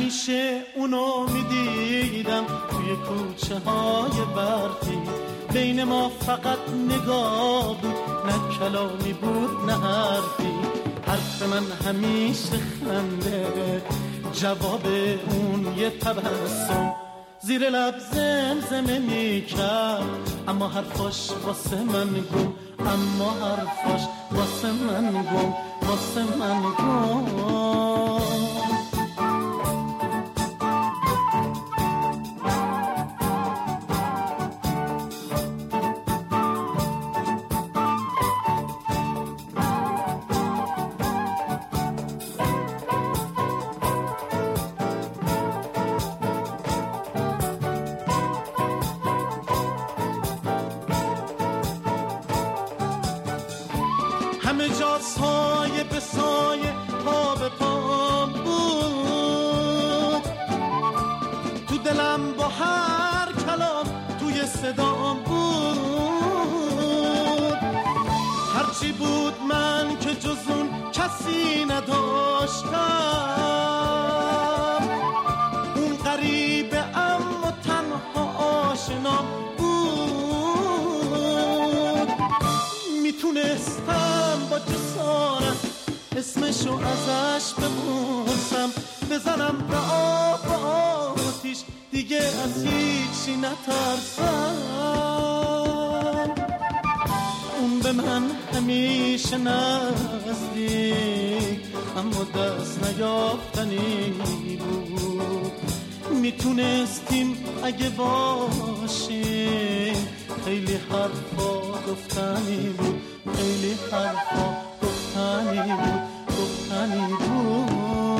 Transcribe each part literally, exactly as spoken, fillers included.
همیشه اونو میدیدم توی کوچه های برفی، بین ما فقط نگاه بود، نه کلامی بود نه حرفی. حرف من همیشه خنده، جواب اون یه تبسم، زیر لب زمزمه میکرد، اما حرفاش واسه من گم، اما حرفاش واسه من گم، واسه من گم. همه جا سایه به سایه، پا به پا بود، تو دلم با هر کلام توی صدام بود. هرچی بود من که جز اون کسی نداشتم، اون غریبه اما تنها آشنام بود. میتونستم با جسارت اسمشو ازش بپرسم، بزنم به آب و آتیش، دیگه از هیچی نترسم. اون به من همیشه نزدیک، اما دست نیافتنی بود. میتونستیم اگه باشیم، خیلی حرفا گفتنی بود، خیلی حرفا گفتنی بود، گفتنی بود.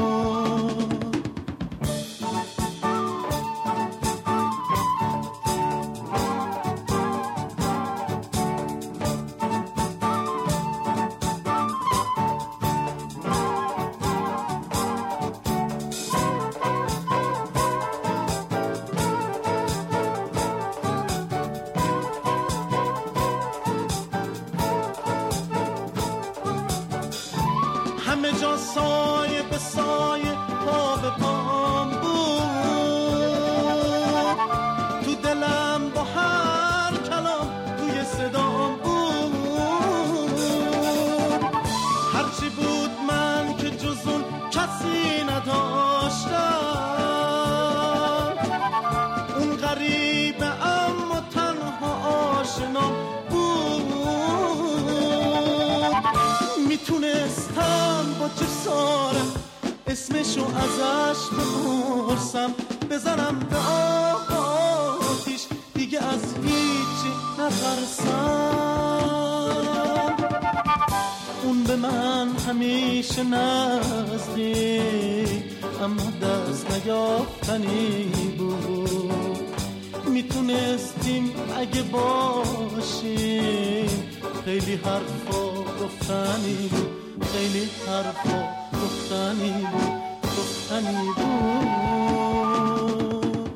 همه جا سایه به سایه، پا به پام بود، تو دلم با هر کلام توی صدام بود. هرچی بود من که جز اون کسی نداشتم، اون غریبه اما تنها آشنا بود. میتونستم با جسارت اسمشو ازش بپرسم، بزنم به آب آتیش، دیگه از هیچی نترسم. اون به من همیشه نزدیک، اما دست نیافتنی بود. میتونستیم اگه باشیم، خیلی حرفا گفتنی بود، خیلی حرفا گفتنی بود، گفتنی بود.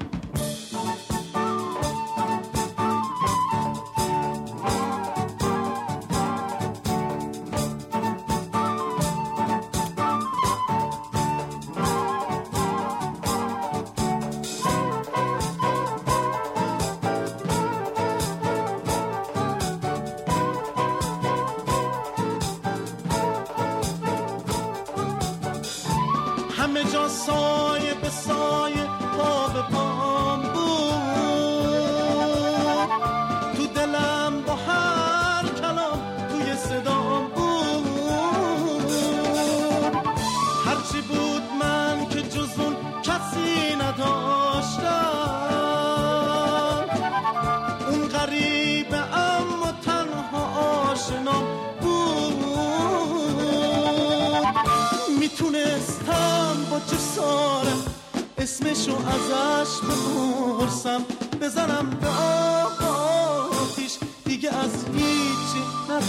همه جا سایه به سایه، پا به پام بود، تو دلم با هر کلام توی صدام بود. هرچی بود من که جز اون کسی نداشتم، اون غریبه اما تنها آشنام بود. میتونستم با جسارت اسمشو ازش بپرسم، بزنم به آب آتیش، دیگه از هیچی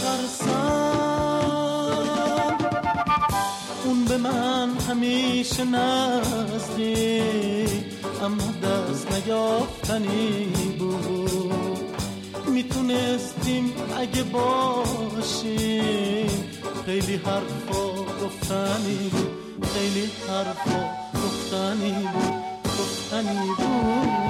نترسم. اون به من همیشه نزدیک، اما دست نیافتنی بود. میتونستیم اگه باشیم، خیلی حرفا گفتنی بود، خیلی حرفا گفتنی بود گفتنی بود